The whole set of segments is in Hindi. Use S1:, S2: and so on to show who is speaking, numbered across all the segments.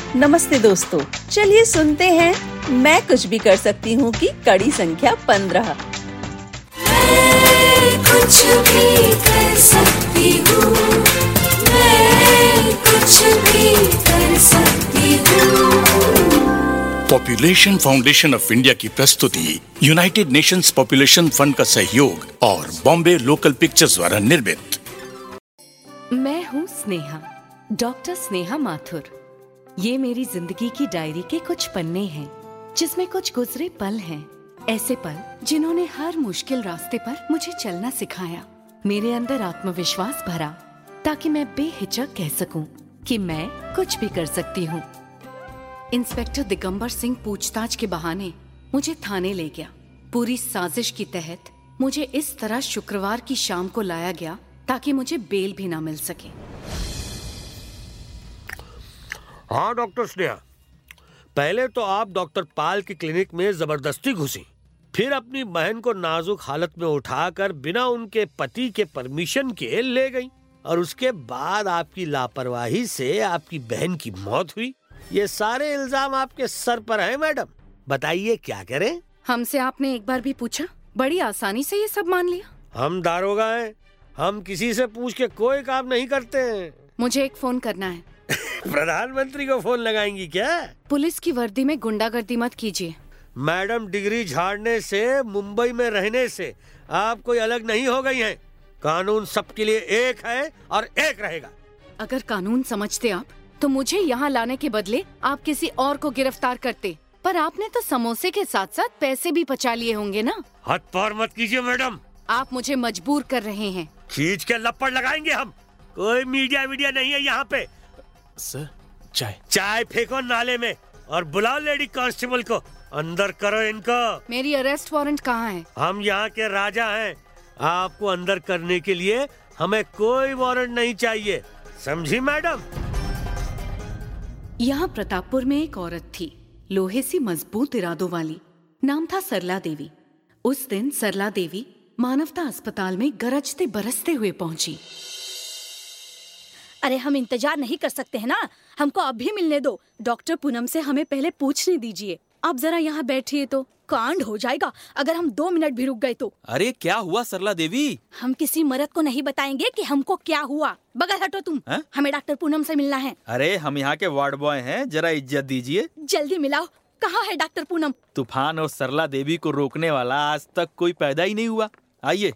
S1: नमस्ते दोस्तों, चलिए सुनते हैं मैं कुछ भी कर सकती हूँ की कड़ी संख्या 15।
S2: मैं कुछ भी कर सकती हूँ, मैं कुछ भी कर सकती हूँ।
S3: पॉपुलेशन फाउंडेशन ऑफ इंडिया की प्रस्तुति, यूनाइटेड नेशंस पॉपुलेशन फंड का सहयोग और बॉम्बे लोकल पिक्चर्स द्वारा निर्मित।
S4: मैं हूँ स्नेहा, डॉक्टर स्नेहा माथुर। ये मेरी जिंदगी की डायरी के कुछ पन्ने हैं, जिसमें कुछ गुजरे पल हैं। ऐसे पल जिन्होंने हर मुश्किल रास्ते पर मुझे चलना सिखाया, मेरे अंदर आत्मविश्वास भरा, ताकि मैं बेहिचक कह सकूं कि मैं कुछ भी कर सकती हूँ। इंस्पेक्टर दिगंबर सिंह पूछताछ के बहाने मुझे थाने ले गया। पूरी साजिश की तहत मुझे इस तरह शुक्रवार की शाम को लाया गया ताकि मुझे बेल भी ना मिल सके।
S5: हाँ डॉक्टर स्नेहा, पहले तो आप डॉक्टर पाल की क्लिनिक में जबरदस्ती घुसी, फिर अपनी बहन को नाजुक हालत में उठाकर बिना उनके पति के परमिशन के ले गई, और उसके बाद आपकी लापरवाही से आपकी बहन की मौत हुई। ये सारे इल्जाम आपके सर पर हैं मैडम, बताइए क्या करें?
S4: हमसे आपने एक बार भी पूछा? बड़ी आसानी से ये सब मान लिया।
S5: हम दारोगा हैं, हम किसी से पूछ के कोई काम नहीं करते हैं।
S4: मुझे एक फोन करना है।
S5: प्रधानमंत्री को फोन लगाएंगी क्या?
S4: पुलिस की वर्दी में गुंडागर्दी मत कीजिए।
S5: मैडम, डिग्री झाड़ने से, मुंबई में रहने से आप कोई अलग नहीं हो गई हैं। कानून सबके लिए एक है और एक रहेगा।
S4: अगर कानून समझते आप तो मुझे यहाँ लाने के बदले आप किसी और को गिरफ्तार करते, पर आपने तो समोसे के साथ साथ पैसे भी पचा लिए होंगे ना।
S5: हाथ पार मत कीजिए मैडम,
S4: आप मुझे मजबूर कर रहे हैं।
S5: खींच के लपड़ लगाएंगे हम। कोई मीडिया नहीं है यहाँ पे।
S6: सर,
S5: चाय फेंको नाले में और बुलाओ लेडी कांस्टेबल को। अंदर करो इनको।
S4: मेरी अरेस्ट वारंट कहाँ है?
S5: हम यहाँ के राजा हैं, आपको अंदर करने के लिए हमें कोई वारंट नहीं चाहिए, समझी मैडम?
S4: यहाँ प्रतापपुर में एक औरत थी, लोहे सी मजबूत इरादों वाली। नाम था सरला देवी। उस दिन सरला देवी मानवता अस्पताल में गरजते बरसते हुए पहुंची।
S7: अरे हम इंतजार नहीं कर सकते हैं ना, हमको अभी मिलने दो। डॉक्टर पूनम से हमें पहले पूछने दीजिए। आप जरा यहाँ बैठिए, तो कांड हो जाएगा अगर हम 2 मिनट भी रुक गए तो।
S6: अरे क्या हुआ सरला देवी?
S7: हम किसी मर्द को नहीं बताएंगे कि हमको क्या हुआ। बगल हटो तुम। हमें डॉक्टर पूनम से मिलना है।
S6: अरे हम यहाँ के वार्ड बॉय हैं, जरा इज्जत दीजिए।
S7: जल्दी मिलाओ। कहाँ है डॉक्टर पूनम?
S6: तूफान और सरला देवी को रोकने वाला आज तक कोई पैदा ही नहीं हुआ। आइए,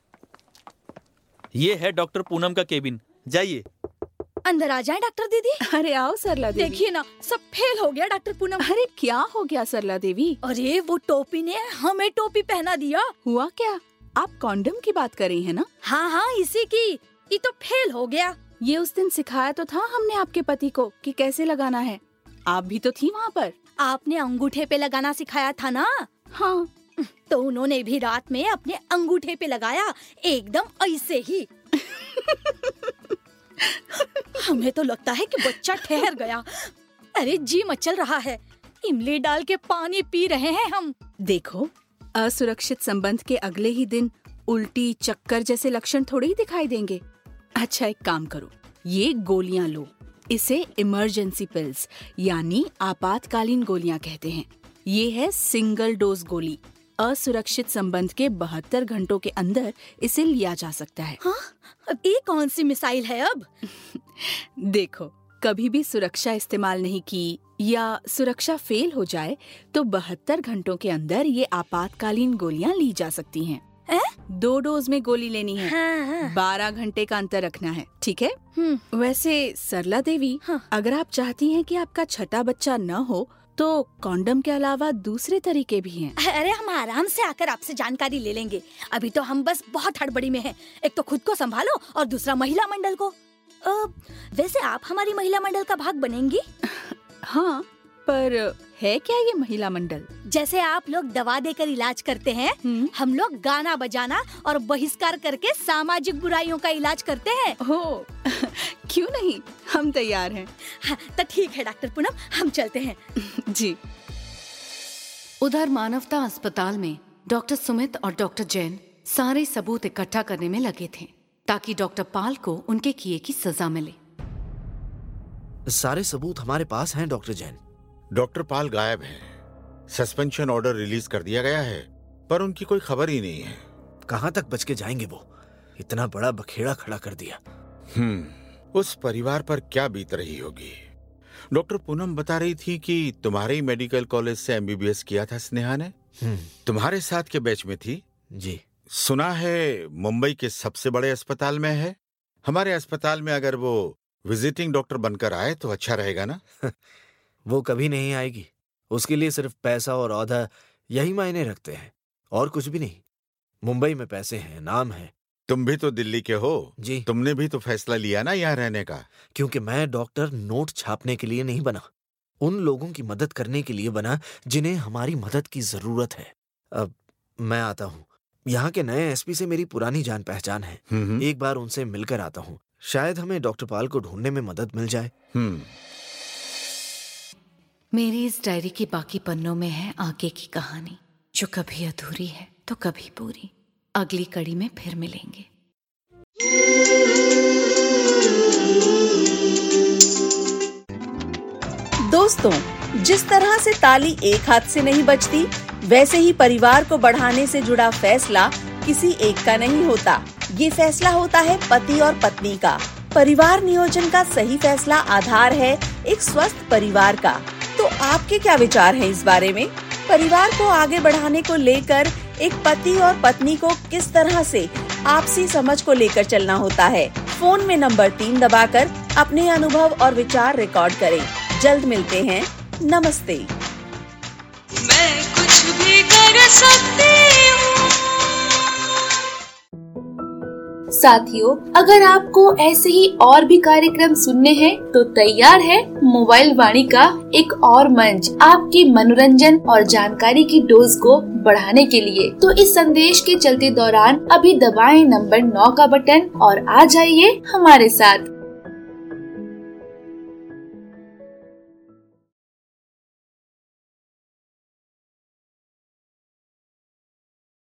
S6: ये है डॉक्टर पूनम का केबिन, जाइए।
S7: अंदर आ जाए डॉक्टर दीदी।
S8: अरे आओ सरला देवी।
S7: देखिए ना, सब फेल हो गया डॉक्टर पूनम।
S8: अरे क्या हो गया सरला देवी?
S7: अरे वो टोपी ने हमें टोपी पहना दिया।
S8: हुआ क्या? आप कॉन्डम की बात कर रही है ना?
S7: हाँ, इसी की। ये तो फेल हो गया।
S8: ये उस दिन सिखाया तो था हमने आपके पति को कि कैसे लगाना है। आप भी तो थी वहाँ पर।
S7: आपने अंगूठे पे लगाना सिखाया था ना?
S8: हाँ,
S7: तो उन्होंने भी रात में अपने अंगूठे पे लगाया, एकदम ऐसे ही। हमें तो लगता है कि बच्चा ठहर गया। अरे जी मचल रहा है, इमली डाल के पानी पी रहे हैं हम।
S8: देखो, असुरक्षित संबंध के अगले ही दिन उल्टी, चक्कर जैसे लक्षण थोड़े ही दिखाई देंगे। अच्छा, एक काम करो, ये गोलियां लो। इसे इमरजेंसी पिल्स यानी आपातकालीन गोलियां कहते हैं। ये है सिंगल डोज गोली। असुरक्षित संबंध के 72 घंटों के अंदर इसे लिया जा सकता है।
S7: हाँ? ये कौन सी मिसाइल है अब?
S8: देखो, कभी भी सुरक्षा इस्तेमाल नहीं की या सुरक्षा फेल हो जाए तो 72 घंटों के अंदर ये आपातकालीन गोलियां ली जा सकती हैं। 2 डोज में गोली लेनी है।
S7: हाँ।
S8: 12 घंटे का अंतर रखना है, ठीक है? वैसे सरला देवी, अगर आप चाहती हैं कि आपका छठा बच्चा न हो तो कॉन्डम के अलावा दूसरे तरीके भी हैं।
S7: अरे हम आराम से आकर आपसे जानकारी ले लेंगे। अभी तो हम बस बहुत हड़बड़ी में हैं। एक तो खुद को संभालो और दूसरा महिला मंडल को। वैसे आप हमारी महिला मंडल का भाग बनेंगी?
S8: हाँ, पर है क्या ये महिला मंडल?
S7: जैसे आप लोग दवा देकर इलाज करते हैं, हम लोग गाना बजाना और बहिष्कार करके सामाजिक बुराइयों का इलाज करते हैं।
S8: हो क्यों नहीं, हम तैयार हैं।
S7: हाँ, तो ठीक है डॉक्टर पूनम, हम चलते हैं।
S8: जी।
S4: उधर मानवता अस्पताल में डॉक्टर सुमित और डॉक्टर जैन सारे सबूत इकट्ठा करने में लगे थे ताकि डॉक्टर पाल को उनके किए की सजा मिले।
S9: सारे सबूत हमारे पास हैं डॉक्टर जैन।
S10: डॉक्टर पाल गायब हैं। सस्पेंशन ऑर्डर रिलीज कर दिया गया है, पर उनकी कोई खबर ही नहीं है।
S9: कहां तक बच के जाएंगे वो? इतना बड़ा बखेड़ा खड़ा कर दिया।
S10: उस परिवार पर क्या बीत रही होगी। डॉक्टर पूनम बता रही थी कि तुम्हारे ही मेडिकल कॉलेज से MBBS किया था स्नेहा ने। तुम्हारे साथ के बैच में थी।
S9: जी।
S10: सुना है मुंबई के सबसे बड़े अस्पताल में है। हमारे अस्पताल में अगर वो विजिटिंग डॉक्टर बनकर आए तो अच्छा रहेगा ना।
S9: वो कभी नहीं आएगी। उसके लिए सिर्फ पैसा और औहदा यही मायने रखते हैं, और कुछ भी नहीं। मुंबई में पैसे हैं, नाम है।
S10: तुम भी तो दिल्ली के हो
S9: जी।
S10: तुमने भी तो फैसला लिया ना यहाँ रहने का।
S9: क्योंकि मैं डॉक्टर नोट छापने के लिए नहीं बना, उन लोगों की मदद करने के लिए बना जिन्हें हमारी मदद की जरूरत है। अब मैं आता हूँ। यहाँ के नए SP से मेरी पुरानी जान पहचान है। एक बार उनसे मिलकर आता हूँ। शायद हमें डॉक्टर पाल को ढूंढने में मदद मिल जाए।
S4: मेरी इस डायरी के बाकी पन्नों में है आगे की कहानी, जो कभी अधूरी है तो कभी पूरी। अगली कड़ी में फिर मिलेंगे।
S1: दोस्तों, जिस तरह से ताली एक हाथ से नहीं बजती, वैसे ही परिवार को बढ़ाने से जुड़ा फैसला किसी एक का नहीं होता। ये फैसला होता है पति और पत्नी का। परिवार नियोजन का सही फैसला आधार है एक स्वस्थ परिवार का। तो आपके क्या विचार हैं इस बारे में? परिवार को आगे बढ़ाने को लेकर एक पति और पत्नी को किस तरह से आपसी समझ को लेकर चलना होता है? फोन में नंबर 3 दबाकर अपने अनुभव और विचार रिकॉर्ड करें। जल्द मिलते हैं। नमस्ते।
S2: मैं कुछ भी कर सकती हूँ।
S11: साथियों, अगर आपको ऐसे ही और भी कार्यक्रम सुनने हैं तो तैयार है मोबाइल वाणी का एक और मंच आपकी मनोरंजन और जानकारी की डोज को बढ़ाने के लिए। तो इस संदेश के चलते दौरान अभी दबाएं नंबर 9 का बटन और आ जाइए हमारे साथ।